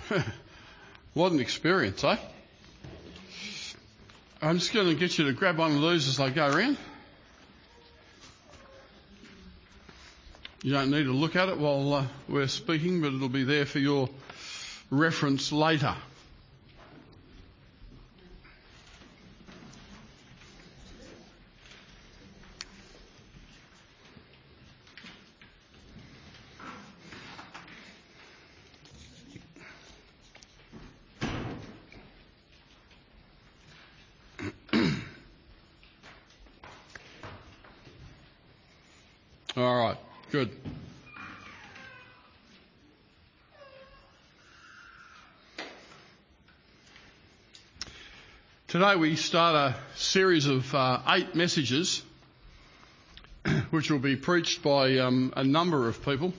What an experience, eh? I'm just going to get you to grab one of those as I go around. You don't need to look at it while we're speaking, but it'll be there for your reference later. All right, good. Today we start a series of 8 messages which will be preached by a number of people.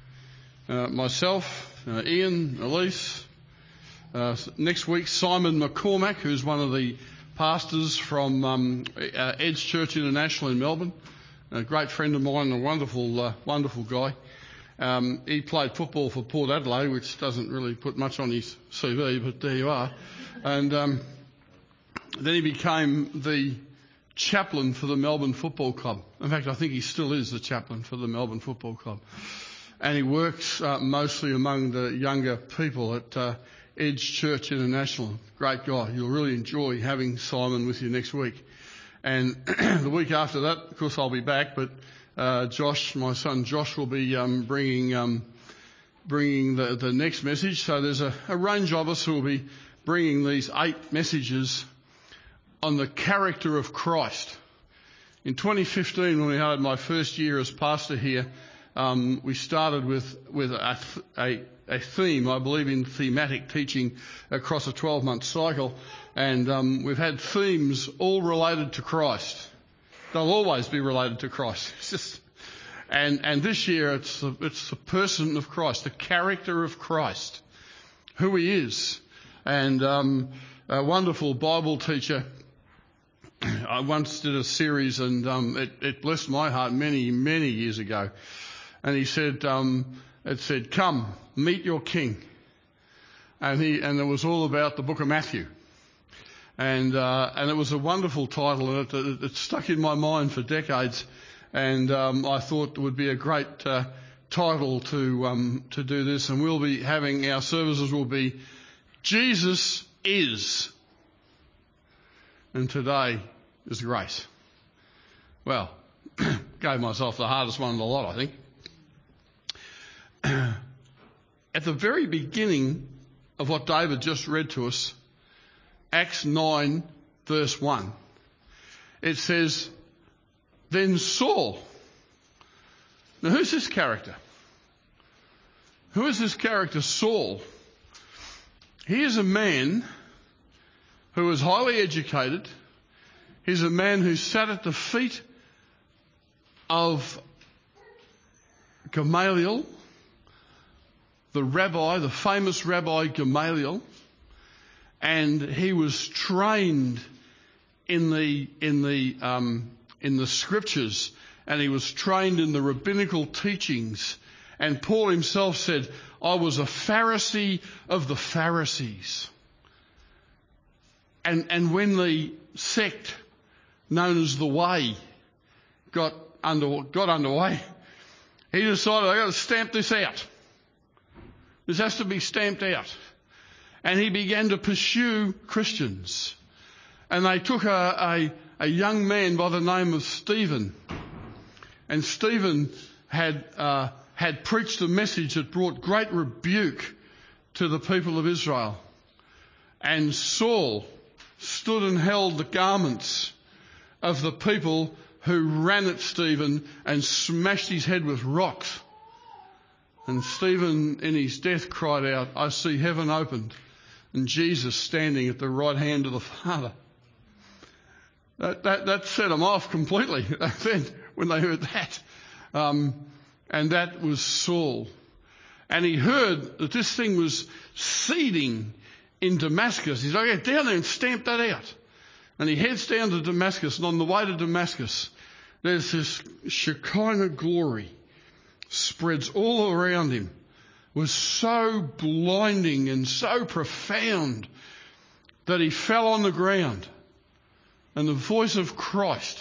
Myself, Ian, Elise. Next week, Simon McCormack, who's one of the pastors from Ed's Church International in Melbourne. A great friend of mine, a wonderful guy. He played football for Port Adelaide, which doesn't really put much on his CV, but there you are. And then he became the chaplain for the Melbourne Football Club. In fact, I think he still is the chaplain for the Melbourne Football Club. And he works mostly among the younger people at Ed's Church International. Great guy. You'll really enjoy having Simon with you next week. And the week after that, of course, I'll be back, but Josh, my son Josh, will be bringing the next message. So there's a range of us who will be bringing these 8 messages on the character of Christ. In 2015, when we had my first year as pastor here, we started with a theme, I believe in thematic teaching across a 12-month cycle. And we've had themes all related to Christ. They'll always be related to Christ. It's just, and this year it's the person of Christ, the character of Christ, who he is. And a wonderful Bible teacher, I once did a series, and it blessed my heart many years ago. And he said, it said, "Come, meet your King." And it was all about the book of Matthew. And it was a wonderful title, and it stuck in my mind for decades. And I thought it would be a great title to do this. And we'll be having our services will be Jesus is, and today is grace. Well, gave myself the hardest one of the lot, I think. At the very beginning of what David just read to us, Acts 9 verse 1, it says, "Then Saul." Now who's this character? Who is this character, Saul? He is a man who was highly educated. He's a man who sat at the feet of Gamaliel, the famous Rabbi Gamaliel. And he was trained in the scriptures, and he was trained in the rabbinical teachings. And Paul himself said, "I was a Pharisee of the Pharisees." And when the sect known as the Way got underway, he decided, "I've got to stamp this out. This has to be stamped out." And he began to pursue Christians. And they took a young man by the name of Stephen. And Stephen had preached a message that brought great rebuke to the people of Israel. And Saul stood and held the garments of the people who ran at Stephen and smashed his head with rocks. And Stephen, in his death, cried out, "I see heaven opened and Jesus standing at the right hand of the Father." That set them off completely when they heard that. And that was Saul. And he heard that this thing was seeding in Damascus. He's like, "Get down there and stamp that out." And he heads down to Damascus, and on the way to Damascus, there's this Shekinah glory spreads all around him. was so blinding and so profound that he fell on the ground, and the voice of Christ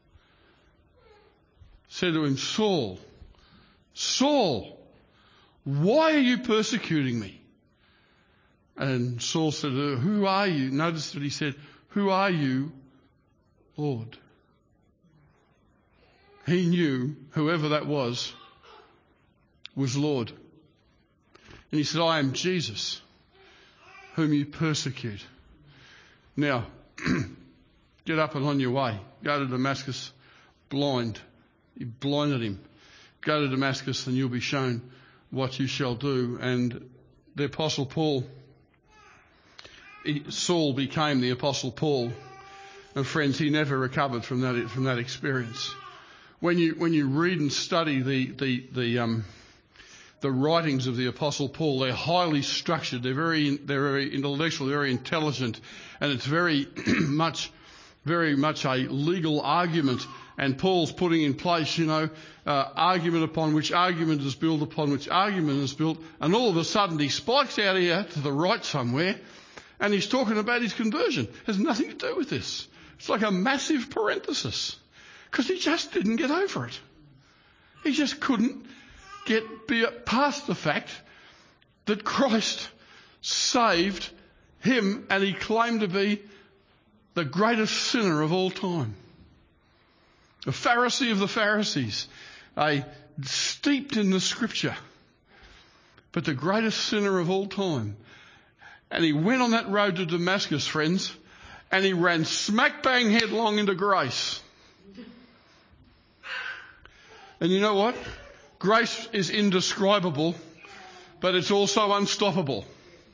said to him, Saul, Saul, why are you persecuting me? And Saul said, who are you? Notice that he said, who are you, Lord? He knew whoever that was Lord. And he said, I am Jesus, whom you persecute. Now, get up and on your way. Go to Damascus blind. He blinded him. Go to Damascus and you'll be shown what you shall do. And the Apostle Paul, Saul became the Apostle Paul. And friends, he never recovered from that experience. When you read and study the writings of the Apostle Paul, they're highly structured. They're very intellectual, very intelligent, and it's very much a legal argument. And Paul's putting in place, argument upon which argument is built upon which argument is built, and all of a sudden he spikes out here to the right somewhere, and he's talking about his conversion. It has nothing to do with this. It's like a massive parenthesis, because he just didn't get over it. He just couldn't get past the fact that Christ saved him, and he claimed to be the greatest sinner of all time. A Pharisee of the Pharisees, steeped in the Scripture, but the greatest sinner of all time. And he went on that road to Damascus, friends, and he ran smack bang headlong into grace. And you know what? Grace is indescribable, but it's also unstoppable.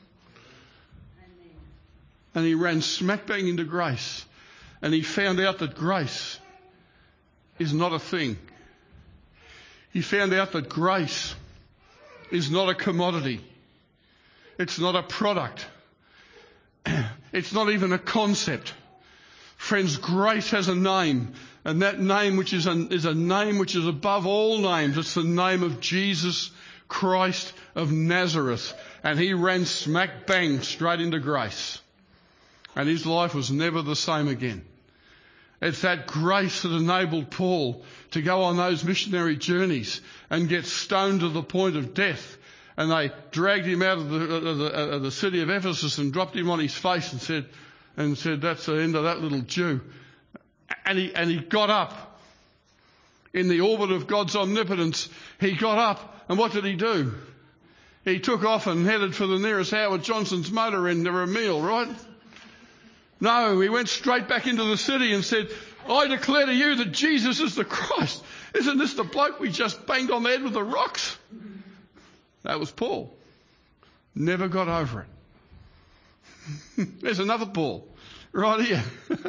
And he ran smack bang into grace, and he found out that grace is not a thing. He found out that grace is not a commodity. It's not a product. It's not even a concept. Friends, grace has a name, and that name which is a name which is above all names. It's the name of Jesus Christ of Nazareth. And he ran smack bang straight into grace. And his life was never the same again. It's that grace that enabled Paul to go on those missionary journeys and get stoned to the point of death. And they dragged him out of the city of Ephesus and dropped him on his face and said, that's the end of that little Jew. And he got up in the orbit of God's omnipotence. He got up, and what did he do? He took off and headed for the nearest Howard Johnson's motor inn for a meal, right? No, he went straight back into the city and said, I declare to you that Jesus is the Christ. Isn't this the bloke we just banged on the head with the rocks? That was Paul. Never got over it. There's another Paul right here.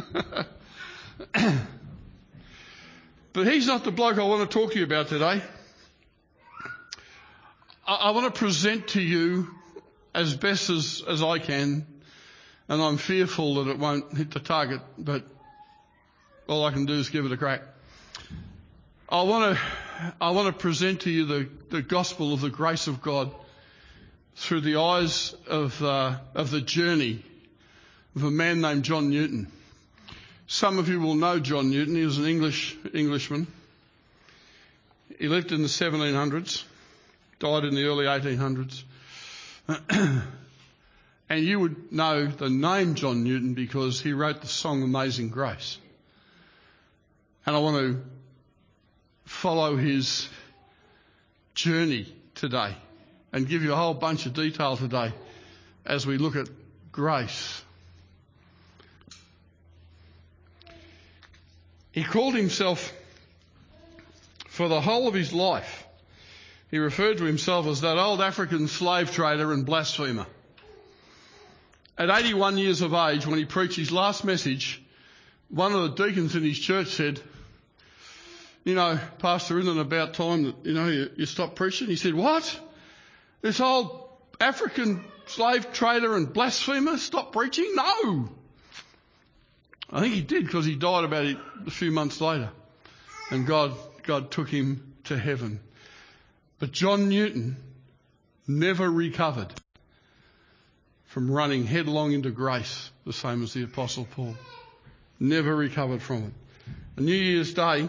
But he's not the bloke I want to talk to you about today. I want to present to you as best as I can, and I'm fearful that it won't hit the target, but all I can do is give it a crack. I want to present to you the gospel of the grace of God through the eyes of the journey of a man named John Newton. Some of you will know John Newton. He was an Englishman. He lived in the 1700s, died in the early 1800s. And you would know the name John Newton because he wrote the song Amazing Grace. And I want to follow his journey today and give you a whole bunch of detail today as we look at grace. He called himself, for the whole of his life, he referred to himself as that old African slave trader and blasphemer. At 81 years of age, when he preached his last message, one of the deacons in his church said, Pastor, isn't it about time that, you stop preaching? He said, what? This old African slave trader and blasphemer stop preaching? No. I think he did, because he died about a few months later. And God took him to heaven. But John Newton never recovered from running headlong into grace, the same as the Apostle Paul. Never recovered from it. On New Year's Day,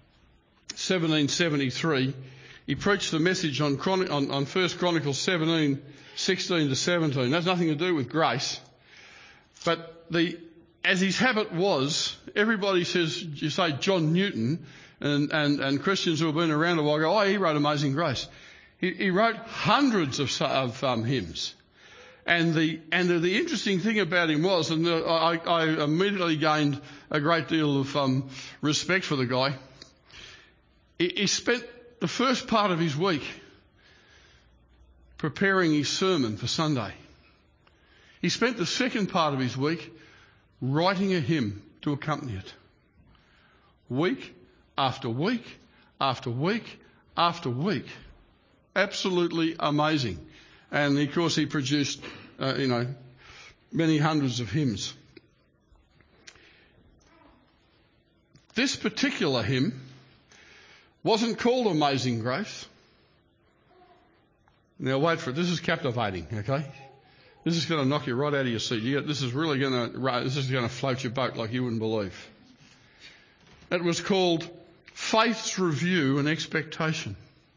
1773, he preached the message on 1 Chronicles 17, 16 to 17. That's nothing to do with grace. But as his habit was, everybody says, you say John Newton, and Christians who have been around a while go, he wrote Amazing Grace. He wrote hundreds of hymns. And the interesting thing about him was, and I immediately gained a great deal of respect for the guy. He spent the first part of his week preparing his sermon for Sunday. He spent the second part of his week writing a hymn to accompany it. Week after week after week after week. Absolutely amazing. And of course he produced, many hundreds of hymns. This particular hymn wasn't called Amazing Grace. Now wait for it. This is captivating, okay? This is going to knock you right out of your seat. This is going to float your boat like you wouldn't believe. It was called Faith's Review and Expectation.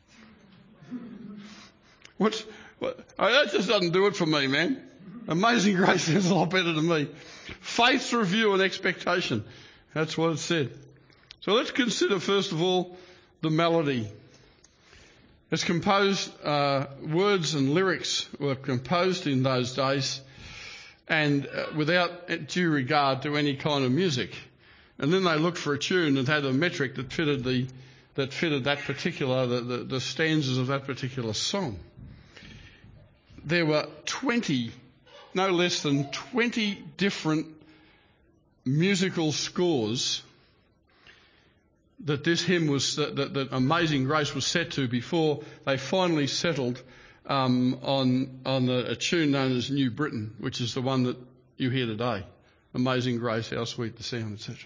That just doesn't do it for me, man. Amazing Grace sounds a lot better to me. Faith's Review and Expectation. That's what it said. So let's consider first of all the melody. It's composed, words and lyrics were composed in those days and without due regard to any kind of music. And then they looked for a tune that had a metric that fitted that particular, the stanzas of that particular song. There were no less than 20 different musical scores that this hymn was, that Amazing Grace was set to before they finally settled on a tune known as New Britain, which is the one that you hear today. Amazing Grace, how sweet the sound, etc.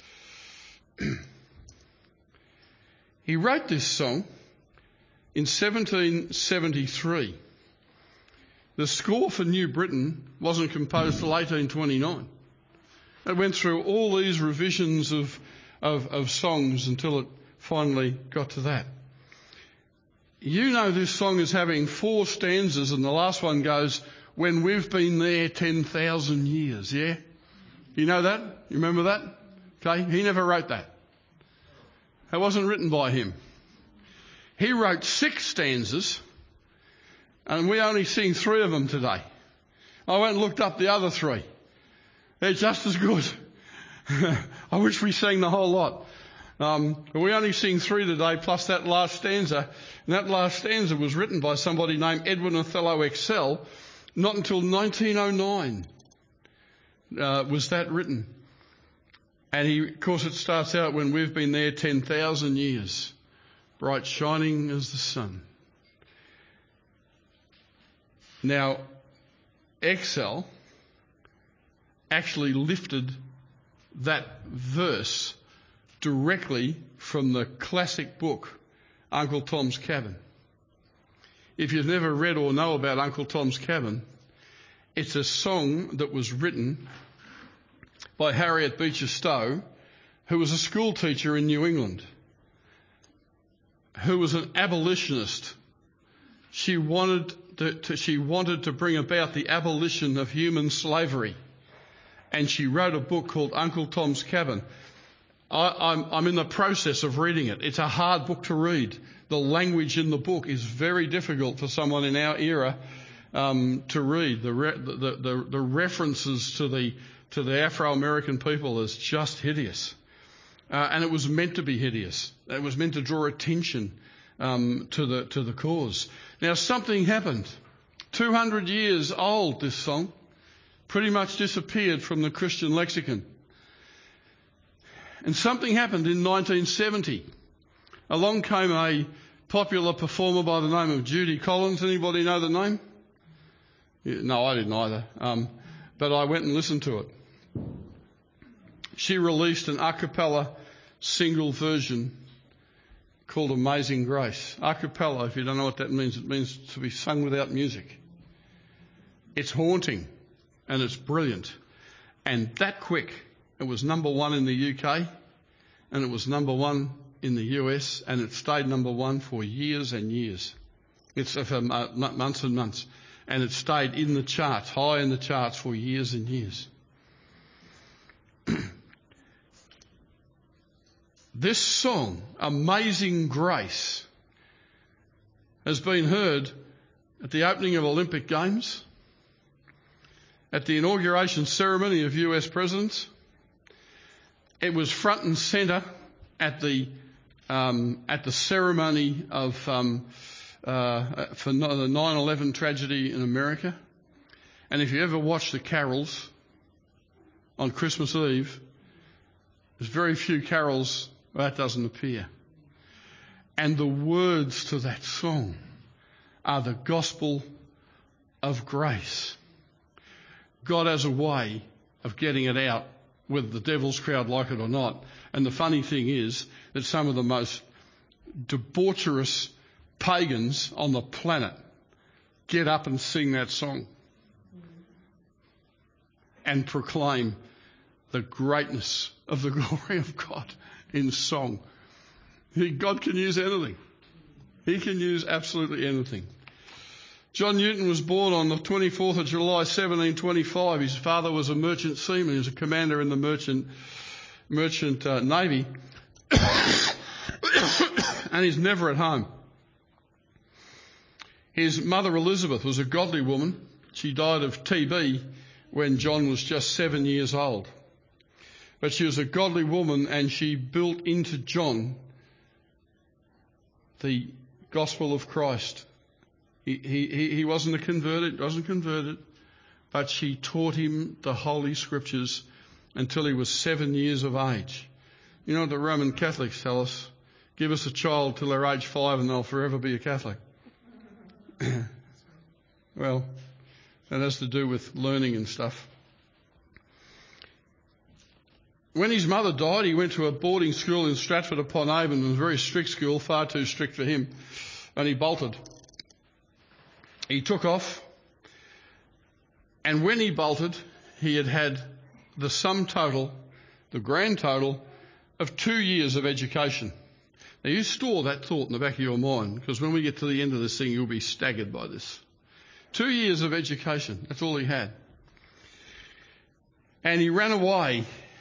He wrote this song in 1773. The score for New Britain wasn't composed till 1829. It went through all these revisions of songs until it finally got to that. You know this song is having 4 stanzas and the last one goes, when we've been there 10,000 years, yeah? You know that? You remember that? Okay, he never wrote that. It wasn't written by him. He wrote 6 stanzas and we only sing 3 of them today. I went and looked up the other 3. They're just as good. I wish we sang the whole lot. But we only sing 3 today, plus that last stanza. And that last stanza was written by somebody named Edwin Othello Excel. Not until 1909 was that written. And of course, it starts out, when we've been there 10,000 years, bright shining as the sun. Now, Excel actually lifted that verse directly from the classic book, Uncle Tom's Cabin. If you've never read or know about Uncle Tom's Cabin, it's a song that was written by Harriet Beecher Stowe, who was a school teacher in New England, who was an abolitionist. She wanted to bring about the abolition of human slavery. And she wrote a book called Uncle Tom's Cabin. I'm in the process of reading it. It's a hard book to read. The language in the book is very difficult for someone in our era to read. The references to the Afro-American people is just hideous. And it was meant to be hideous. It was meant to draw attention to the cause. Now something happened. 200 years old, this song. Pretty much disappeared from the Christian lexicon. And something happened in 1970. Along came a popular performer by the name of Judy Collins. Anybody know the name? Yeah, no, I didn't either. But I went and listened to it. She released an a cappella single version called Amazing Grace. A cappella, if you don't know what that means, it means to be sung without music. It's haunting and it's brilliant. And that quick, it was number one in the UK and it was number one in the US, and it stayed number one for years and years. It's for months and months. And it stayed in the charts, high in the charts for years and years. This song, Amazing Grace, has been heard at the opening of Olympic Games, at the inauguration ceremony of US presidents. It was front and centre at the ceremony of for the 9/11 tragedy in America. And if you ever watch the carols on Christmas Eve, there's very few carols where that doesn't appear. And the words to that song are the gospel of grace. God has a way of getting it out, whether the devil's crowd like it or not. And the funny thing is that some of the most debaucherous pagans on the planet get up and sing that song and proclaim the greatness of the glory of God in song. God can use anything. He can use absolutely anything. John Newton was born on the 24th of July 1725. His father was a merchant seaman. He was a commander in the merchant navy. And he's never at home. His mother Elizabeth was a godly woman. She died of TB when John was just 7 years old. But she was a godly woman, and she built into John the gospel of Christ. He wasn't converted, but she taught him the Holy Scriptures until he was 7 years of age. You know what the Roman Catholics tell us? Give us a child till they're age 5 and they'll forever be a Catholic. Well, that has to do with learning and stuff. When his mother died, he went to a boarding school in Stratford-upon-Avon. It was a very strict school, far too strict for him, and he bolted. He took off, and when he bolted, he had the sum total, the grand total, of 2 years of education. Now you store that thought in the back of your mind, because when we get to the end of this thing, you'll be staggered by this. 2 years of education, that's all he had. And he ran away.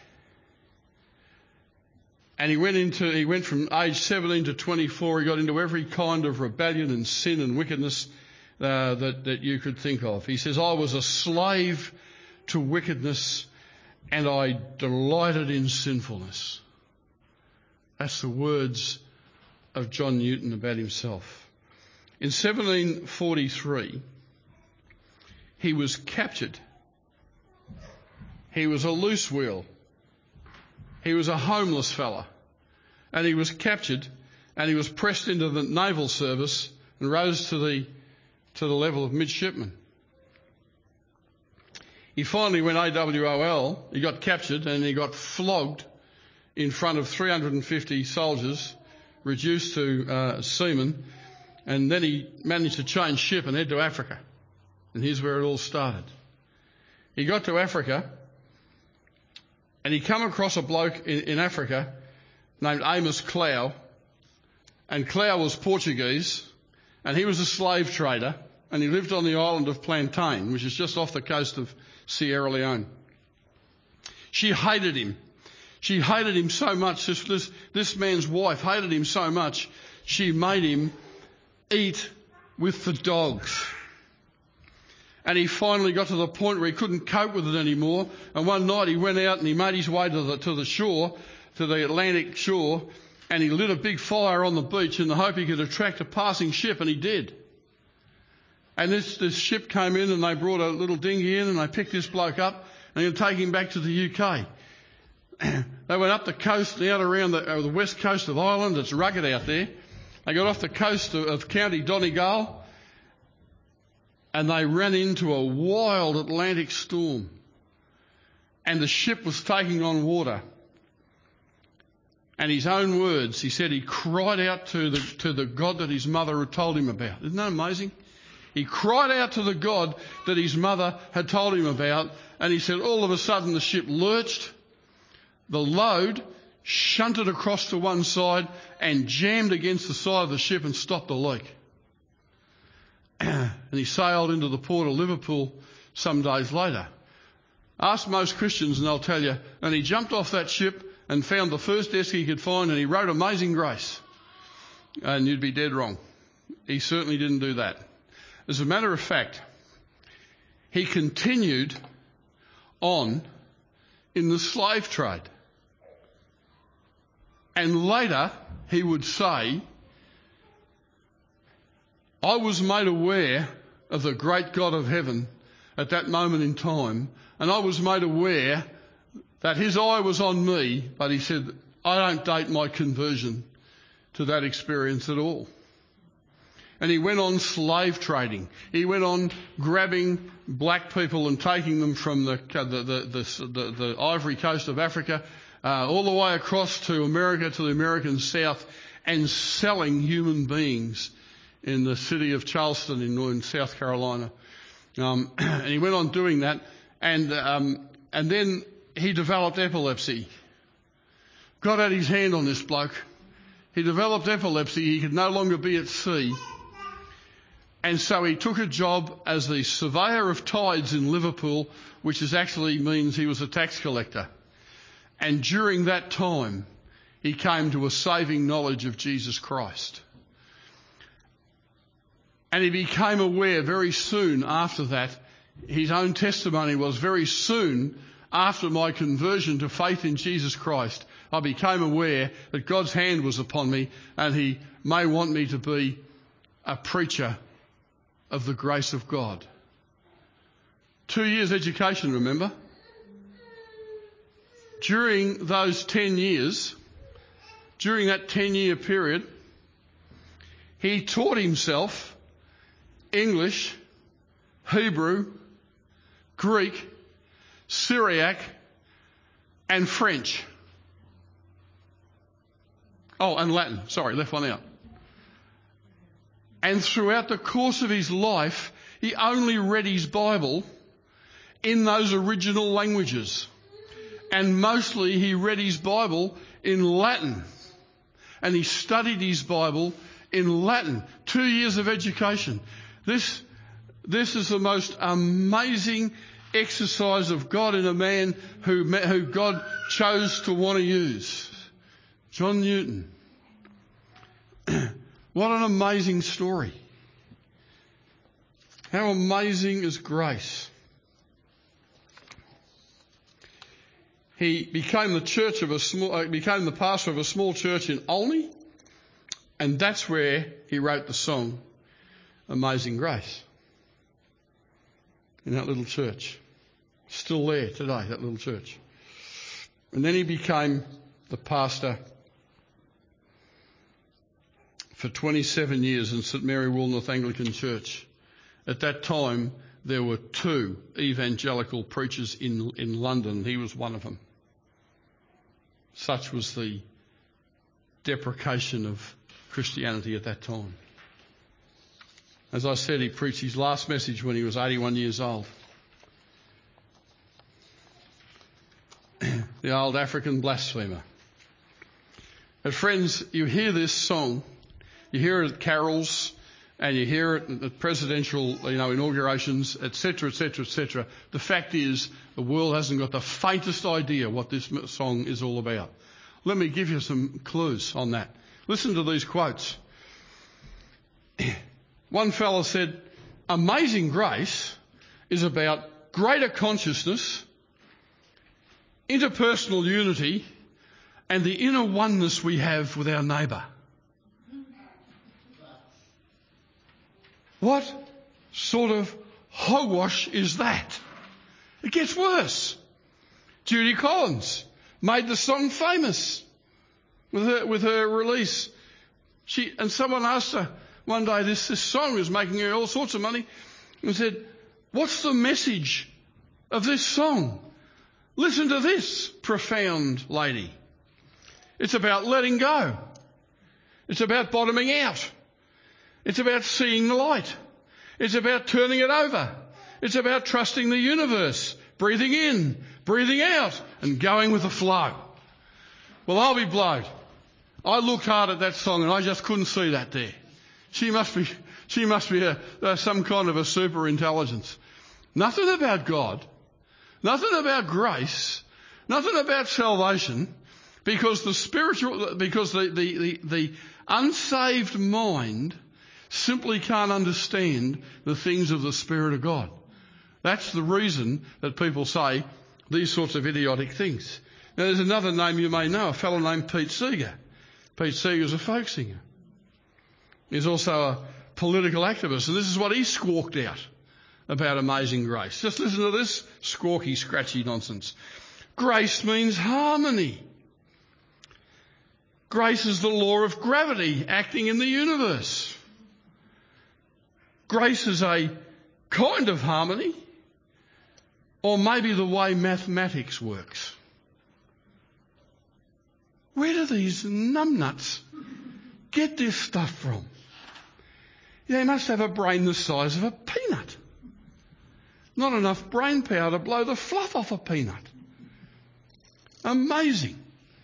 And he went from age 17 to 24, he got into every kind of rebellion and sin and wickedness that you could think of. He says, I was a slave to wickedness and I delighted in sinfulness. That's the words of John Newton about himself. In 1743, he was captured. He was a loose wheel. He was a homeless fella, and he was captured, and he was pressed into the naval service and rose to the level of midshipman. He finally went AWOL. He got captured and he got flogged in front of 350 soldiers, reduced to seamen, and then he managed to change ship and head to Africa. And here's where it all started. He got to Africa. And he come across a bloke in Africa named Amos Clow. And Clow was Portuguese, and he was a slave trader, and he lived on the island of Plantain, which is just off the coast of Sierra Leone. She hated him. She hated him so much, this man's wife hated him so much, she made him eat with the dogs. And he finally got to the point where he couldn't cope with it anymore. And one night he went out and he made his way to the shore, to the Atlantic shore, and he lit a big fire on the beach in the hope he could attract a passing ship, and he did. And this ship came in and they brought a little dinghy in and they picked this bloke up and they're going to take him back to the UK. They went up the coast, out around the west coast of Ireland. It's rugged out there. They got off the coast of County Donegal, and they ran into a wild Atlantic storm. And the ship was taking on water. And his own words, he said he cried out to the God that his mother had told him about. Isn't that amazing? He cried out to the God that his mother had told him about, and he said all of a sudden the ship lurched, the load shunted across to one side and jammed against the side of the ship and stopped the leak. And he sailed into the port of Liverpool some days later. Ask most Christians and they'll tell you, and he jumped off that ship and found the first desk he could find and he wrote Amazing Grace. And you'd be dead wrong. He certainly didn't do that. As a matter of fact, he continued on in the slave trade. And later he would say, I was made aware of the great God of heaven at that moment in time, and I was made aware that his eye was on me, but he said, I don't date my conversion to that experience at all. And he went on slave trading. He went on grabbing black people and taking them from the Ivory Coast of Africa all the way across to America, to the American South, and selling human beings in the city of Charleston in South Carolina. And he went on doing that, and then he developed epilepsy. God had his hand on this bloke. He developed epilepsy. He could no longer be at sea. And so he took a job as the surveyor of tides in Liverpool, which actually means he was a tax collector. And during that time, he came to a saving knowledge of Jesus Christ. And he became aware very soon after that, his own testimony was very soon after my conversion to faith in Jesus Christ, I became aware that God's hand was upon me and he may want me to be a preacher of the grace of God. 2 years education, remember? During those 10 years, during that 10-year period, he taught himself English, Hebrew, Greek, Syriac, and French. Oh, and Latin. Sorry, left one out. And throughout the course of his life, he only read his Bible in those original languages. And mostly he read his Bible in Latin. And he studied his Bible in Latin. 2 years of education. This is the most amazing exercise of God in a man who God chose to want to use. John Newton. What an amazing story. How amazing is grace. He became the pastor of a small church in Olney, and that's where he wrote the song Amazing Grace. In that little church. Still there today, that little church. And then he became the pastor for 27 years in St Mary Woolnoth Anglican Church. At that time, there were 2 evangelical preachers in London. He was one of them. Such was the deprecation of Christianity at that time. As I said, he preached his last message when he was 81 years old. The old African blasphemer. But friends, you hear this song, you hear it at carols, and you hear it at presidential, inaugurations, etc., etc., etc. The fact is, the world hasn't got the faintest idea what this song is all about. Let me give you some clues on that. Listen to these quotes. One fellow said, Amazing Grace is about greater consciousness, interpersonal unity, and the inner oneness we have with our neighbour. What sort of hogwash is that? It gets worse. Judy Collins made the song famous with her release. And someone asked her one day, this song is making her all sorts of money, and said, what's the message of this song? Listen to this profound lady. It's about letting go. It's about bottoming out. It's about seeing the light. It's about turning it over. It's about trusting the universe, breathing in, breathing out, and going with the flow. Well, I'll be blowed. I looked hard at that song and I just couldn't see that there. She must be some kind of a super intelligence. Nothing about God, nothing about grace, nothing about salvation, because the unsaved mind simply can't understand the things of the Spirit of God. That's the reason that people say these sorts of idiotic things. Now, there's another name you may know, a fellow named Pete Seeger. Pete Seeger's a folk singer. He's also a political activist, and this is what he squawked out about Amazing Grace. Just listen to this squawky, scratchy nonsense. Grace means harmony. Grace is the law of gravity acting in the universe. Grace is a kind of harmony, or maybe the way mathematics works. Where do these numbnuts get this stuff from? They must have a brain the size of a peanut. Not enough brain power to blow the fluff off a peanut. Amazing.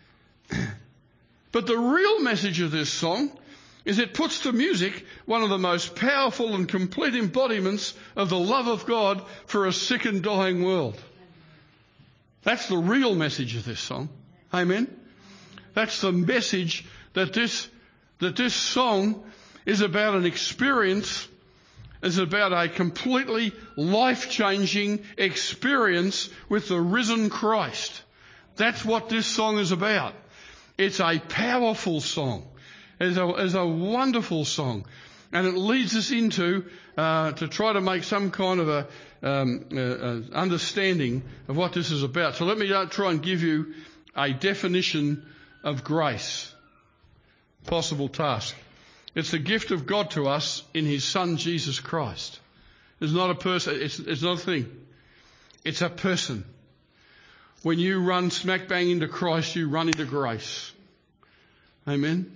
But the real message of this song is it puts to music one of the most powerful and complete embodiments of the love of God for a sick and dying world. That's the real message of this song. Amen? That's the message that this song is about, an experience, is about a completely life-changing experience with the risen Christ. That's what this song is about. It's a powerful song. It's a wonderful song. And it leads us into to try to make some kind of a understanding of what this is about. So let me try and give you a definition of grace. Possible task. It's the gift of God to us in His Son, Jesus Christ. It's not a person, it's not a thing. It's a person. When you run smack bang into Christ, you run into grace. Amen?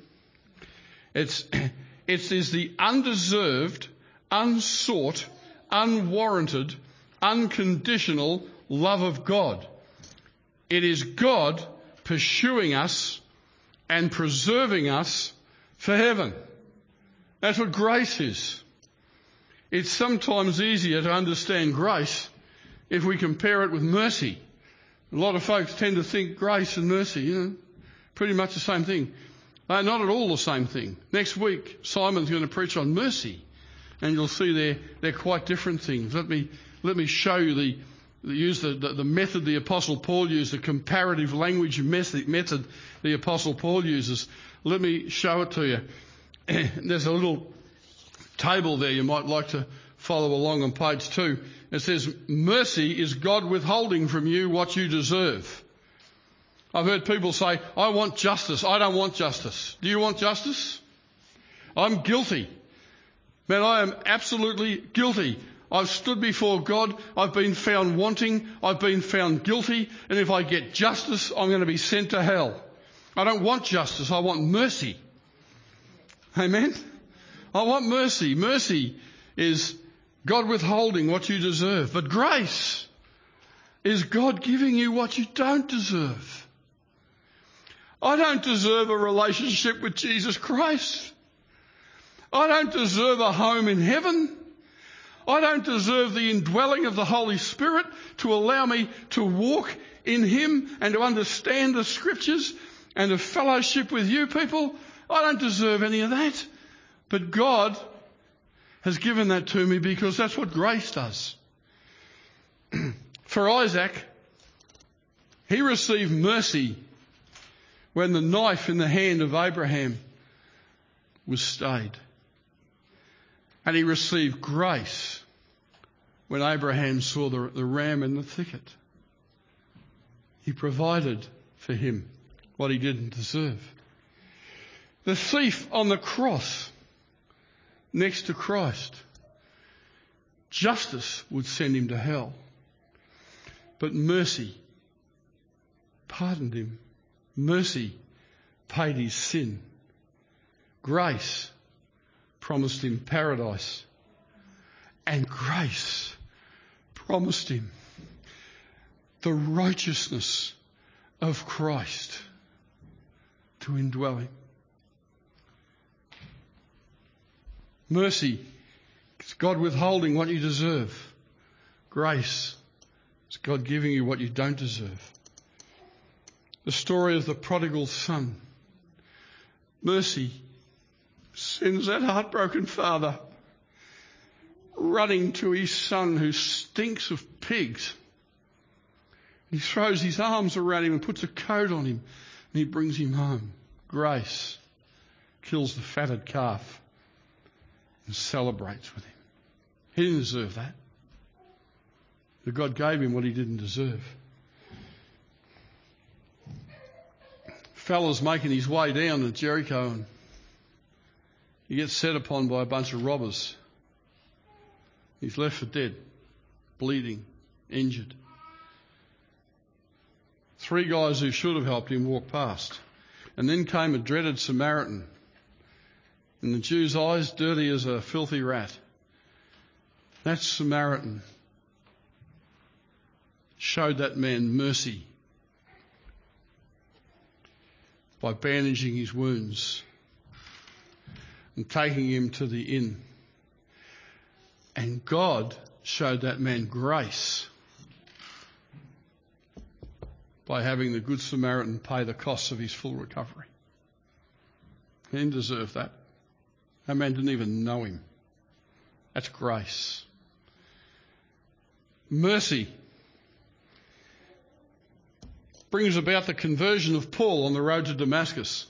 It is the undeserved, unsought, unwarranted, unconditional love of God. It is God pursuing us and preserving us for heaven. That's what grace is. It's sometimes easier to understand grace if we compare it with mercy. A lot of folks tend to think grace and mercy, pretty much the same thing. They're not at all the same thing. Next week, Simon's going to preach on mercy, and you'll see they're quite different things. Let me show you the method the Apostle Paul used, the comparative language method the Apostle Paul uses. Let me show it to you. There's a little table there you might like to follow along on page 2. It says, mercy is God withholding from you what you deserve. I've heard people say, I want justice. I don't want justice. Do you want justice? I'm guilty. Man, I am absolutely guilty. I've stood before God. I've been found wanting. I've been found guilty. And if I get justice, I'm going to be sent to hell. I don't want justice. I want mercy. Amen? I want mercy. Mercy is God withholding what you deserve. But grace is God giving you what you don't deserve. I don't deserve a relationship with Jesus Christ. I don't deserve a home in heaven. I don't deserve the indwelling of the Holy Spirit to allow me to walk in Him and to understand the Scriptures and to fellowship with you people. I don't deserve any of that. But God has given that to me because that's what grace does. For Isaac, he received mercy when the knife in the hand of Abraham was stayed. And he received grace when Abraham saw the ram in the thicket. He provided for him what he didn't deserve. The thief on the cross next to Christ, justice would send him to hell. But mercy pardoned him. Mercy paid his sin. Grace promised him paradise. And grace promised him the righteousness of Christ to indwell him. Mercy is God withholding what you deserve. Grace is God giving you what you don't deserve. The story of the prodigal son. Mercy sends that heartbroken father running to his son who stinks of pigs. He throws his arms around him and puts a coat on him and he brings him home. Grace kills the fatted calf and celebrates with him. He didn't deserve that. But God gave him what he didn't deserve. Fella's making his way down to Jericho and he gets set upon by a bunch of robbers. He's left for dead, bleeding, injured. 3 guys who should have helped him walked past. And then came a dreaded Samaritan. In the Jews' eyes, dirty as a filthy rat. That Samaritan showed that man mercy by bandaging his wounds and taking him to the inn. And God showed that man grace by having the Good Samaritan pay the costs of his full recovery. He didn't deserve that. That man didn't even know him. That's grace. Mercy brings about the conversion of Paul on the road to Damascus.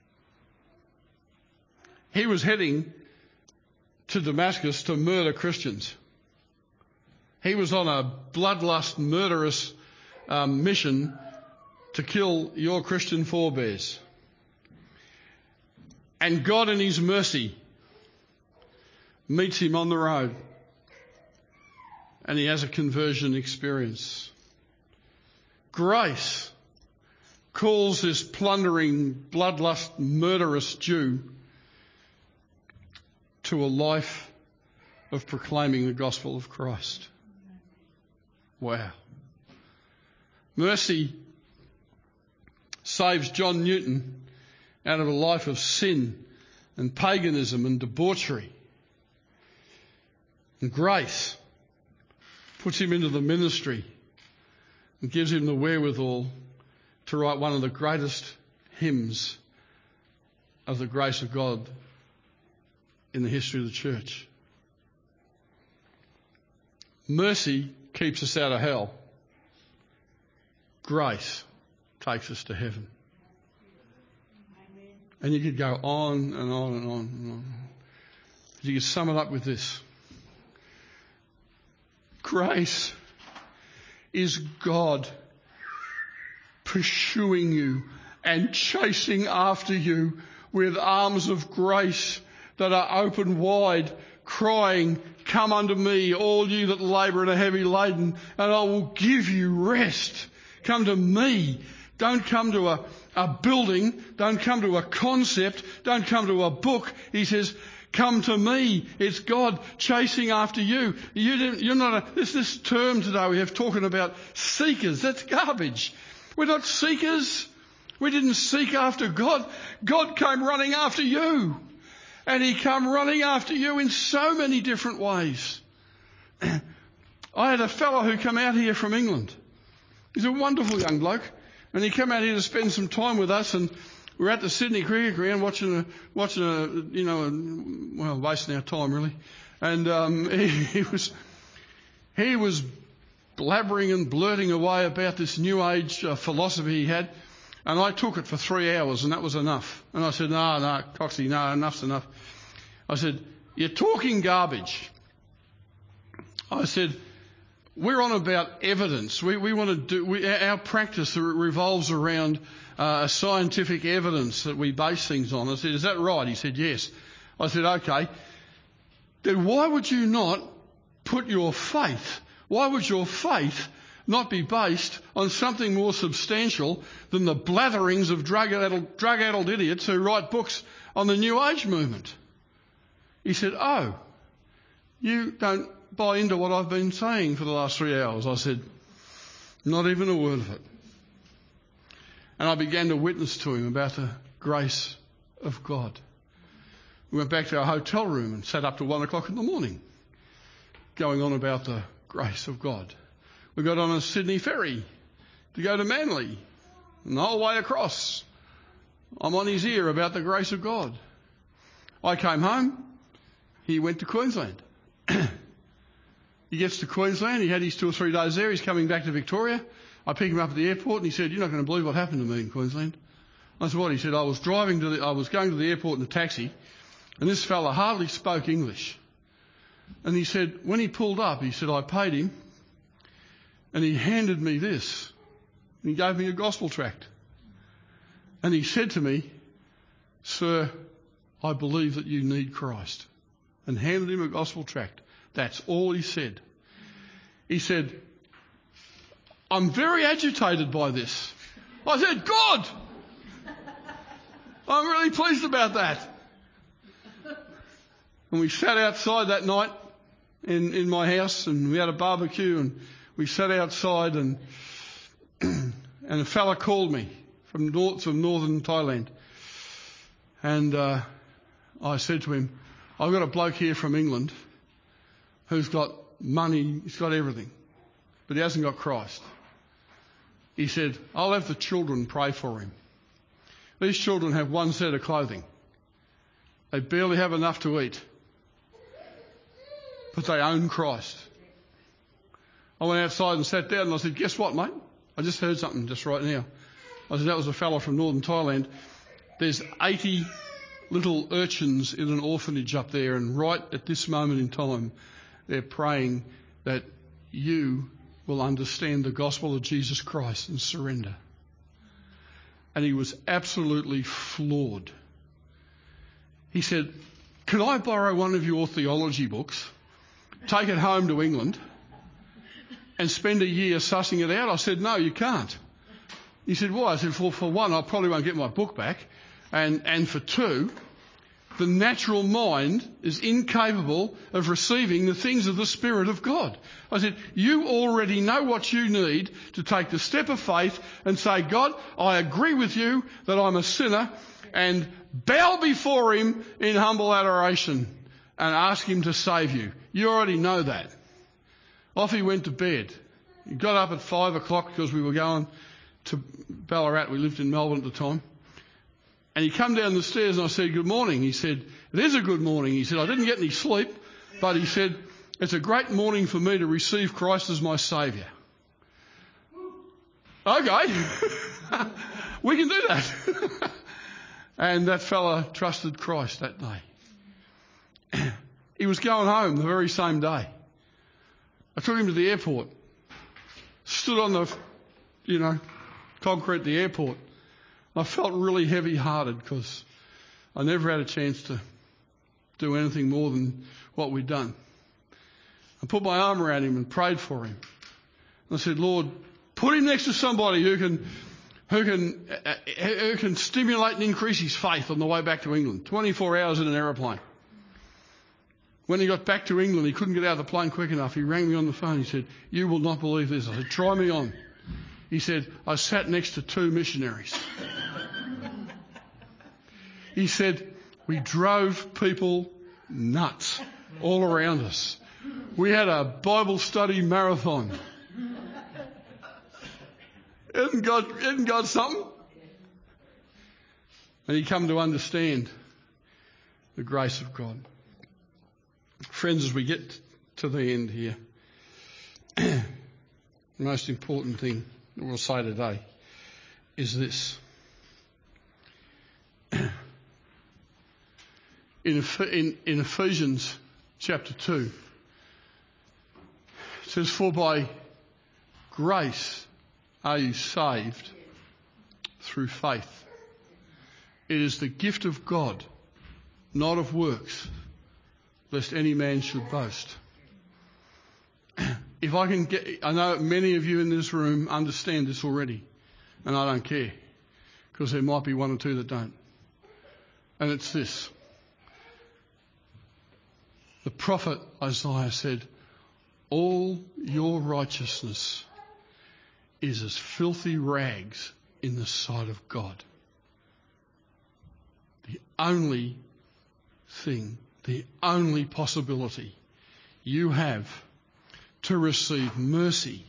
He was heading to Damascus to murder Christians. He was on a bloodlust, murderous mission to kill your Christian forebears. And God in his mercy meets him on the road and he has a conversion experience. Grace calls this plundering, bloodlust, murderous Jew to a life of proclaiming the gospel of Christ. Wow. Mercy saves John Newton out of a life of sin and paganism and debauchery. And grace puts him into the ministry and gives him the wherewithal to write one of the greatest hymns of the grace of God in the history of the church. Mercy keeps us out of hell. Grace takes us to heaven. And you could go on and on and on and on. You could sum it up with this. Grace is God pursuing you and chasing after you with arms of grace that are open wide, crying, "Come unto me, all you that labour and are heavy laden, and I will give you rest." Come to me. Don't come to a building. Don't come to a concept. Don't come to a book. He says, come to me. It's God chasing after you. You're not this term today we have talking about seekers. That's garbage. We're not seekers. We didn't seek after God. God came running after you. And he came running after you in so many different ways. I had a fellow who came out here from England. He's a wonderful young bloke. And he came out here to spend some time with us, and we're at the Sydney Cricket Ground wasting our time really. And he was blabbering and blurting away about this New Age philosophy he had, and I took it for 3 hours, and that was enough. And I said, no, Coxie, no, enough's enough. I said, you're talking garbage. I said, we're on about evidence. We want to do, our practice revolves around scientific evidence that we base things on. I said, is that right? He said, yes. I said, okay. Then why would you not put your faith, why would your faith not be based on something more substantial than the blatherings of drug-addled idiots who write books on the New Age movement? He said, oh, you don't buy into what I've been saying for the last 3 hours. I said, not even a word of it. And I began to witness to him about the grace of God. We went back to our hotel room and sat up till 1 o'clock in the morning, going on about the grace of God. We got on a Sydney ferry to go to Manly, and the whole way across, I'm on his ear about the grace of God. I came home, he went to Queensland. He gets to Queensland, he had his 2 or 3 days there, he's coming back to Victoria. I picked him up at the airport and he said, you're not going to believe what happened to me in Queensland. I said, what? He said, I was going to the airport in a taxi, and this fella hardly spoke English. And he said, when he pulled up, he said, I paid him, and he handed me this. And he gave me a gospel tract. And he said to me, sir, I believe that you need Christ. And handed him a gospel tract. That's all he said. He said, I'm very agitated by this. I said, God! I'm really pleased about that. And we sat outside that night in my house, and we had a barbecue, and we sat outside, and a fella called me from northern Thailand. And I said to him, I've got a bloke here from England who's got money, he's got everything, but he hasn't got Christ. He said, I'll have the children pray for him. These children have one set of clothing. They barely have enough to eat, but they own Christ. I went outside and sat down and I said, guess what, mate? I just heard something just right now. I said, that was a fellow from northern Thailand. There's 80 little urchins in an orphanage up there, and right at this moment in time, they're praying that you will understand the gospel of Jesus Christ and surrender. And he was absolutely floored. He said, can I borrow one of your theology books, take it home to England, and spend a year sussing it out? I said, no, you can't. He said, why? I said, for one, I probably won't get my book back. And for two, the natural mind is incapable of receiving the things of the Spirit of God. I said, you already know what you need to take the step of faith and say, God, I agree with you that I'm a sinner, and bow before him in humble adoration and ask him to save you. You already know that. Off he went to bed. He got up at 5 o'clock because we were going to Ballarat. We lived in Melbourne at the time. And he come down the stairs and I said, good morning. He said, it is a good morning. He said, I didn't get any sleep, but he said, it's a great morning for me to receive Christ as my saviour. Okay, we can do that. And that fella trusted Christ that day. He was going home the very same day. I took him to the airport, stood on the, concrete at the airport. I felt really heavy-hearted because I never had a chance to do anything more than what we'd done. I put my arm around him and prayed for him. I said, Lord, put him next to somebody who can stimulate and increase his faith on the way back to England. 24 hours in an aeroplane. When he got back to England, he couldn't get out of the plane quick enough. He rang me on the phone. He said, you will not believe this. I said, try me on. He said, I sat next to 2 missionaries. He said, we drove people nuts all around us. We had a Bible study marathon. Isn't God something? And he come to understand the grace of God. Friends, as we get to the end here, the most important thing that we'll say today is this. In Ephesians chapter 2, it says, for by grace are you saved through faith. It is the gift of God, not of works, lest any man should boast. If I can I know many of you in this room understand this already, and I don't care, because there might be one or two that don't. And it's this. The prophet Isaiah said, all your righteousness is as filthy rags in the sight of God. The only thing, the only possibility you have to receive mercy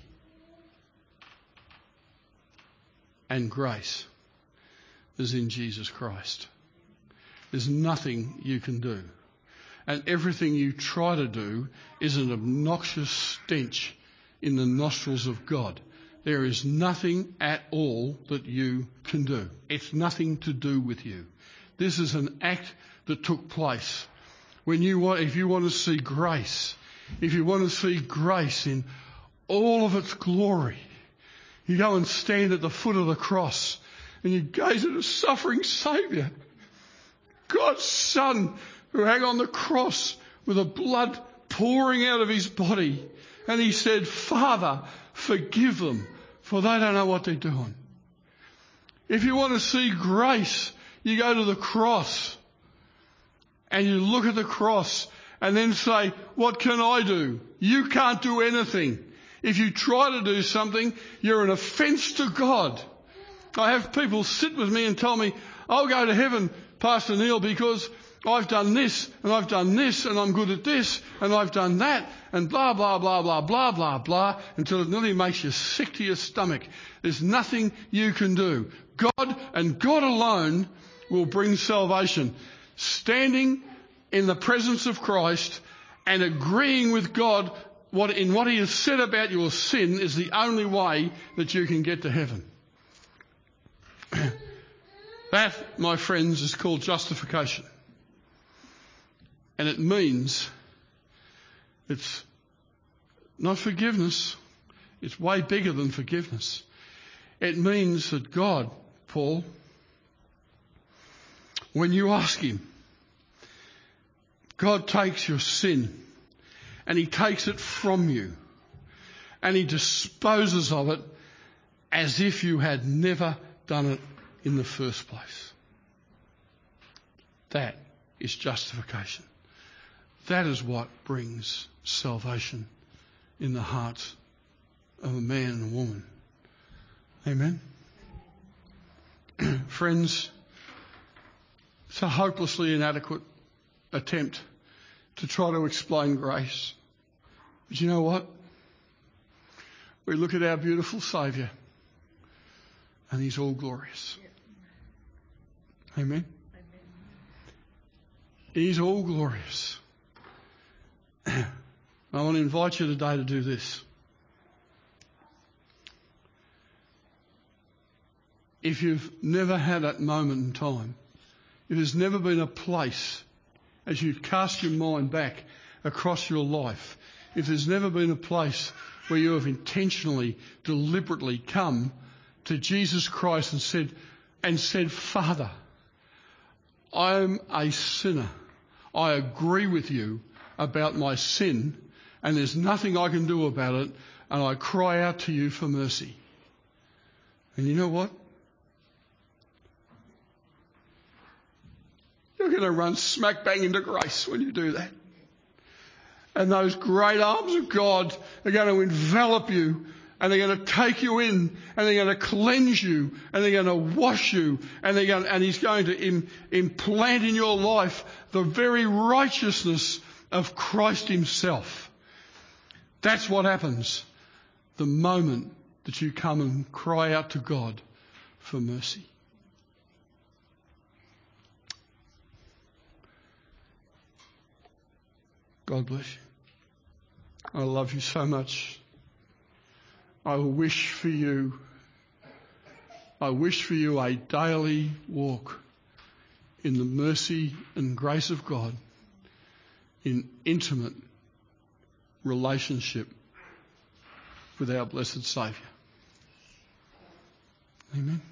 and grace is in Jesus Christ. There's nothing you can do. And everything you try to do is an obnoxious stench in the nostrils of God. There is nothing at all that you can do. It's nothing to do with you. This is an act that took place. If you want to see grace, if you want to see grace in all of its glory, you go and stand at the foot of the cross and you gaze at a suffering Saviour, God's Son, who hung on the cross with the blood pouring out of his body. And he said, Father, forgive them, for they don't know what they're doing. If you want to see grace, you go to the cross and you look at the cross and then say, what can I do? You can't do anything. If you try to do something, you're an offence to God. I have people sit with me and tell me, I'll go to heaven, Pastor Neil, because I've done this and I've done this and I'm good at this and I've done that and blah, blah, blah, blah, blah, blah, blah, until it nearly makes you sick to your stomach. There's nothing you can do. God and God alone will bring salvation. Standing in the presence of Christ and agreeing with God in what he has said about your sin is the only way that you can get to heaven. That, my friends, is called justification. And it means it's not forgiveness. It's way bigger than forgiveness. It means that God, Paul, when you ask him, God takes your sin and he takes it from you and he disposes of it as if you had never done it in the first place. That is justification. That is what brings salvation in the hearts of a man and a woman. Amen? Friends, it's a hopelessly inadequate attempt to try to explain grace. But you know what? We look at our beautiful Saviour and he's all glorious. Amen? He's all glorious. I want to invite you today to do this. If you've never had that moment in time, if there's never been a place as you cast your mind back across your life, if there's never been a place where you have intentionally, deliberately come to Jesus Christ and said, Father, I'm a sinner. I agree with you about my sin and there's nothing I can do about it and I cry out to you for mercy. And you know what? You're going to run smack bang into grace when you do that. And those great arms of God are going to envelop you and they're going to take you in and they're going to cleanse you and they're going to wash you and he's going to implant in your life the very righteousness of Christ himself. That's what happens the moment that you come and cry out to God for mercy. God bless you. I love you so much. I wish for you a daily walk in the mercy and grace of God, in intimate relationship with our blessed Saviour. Amen.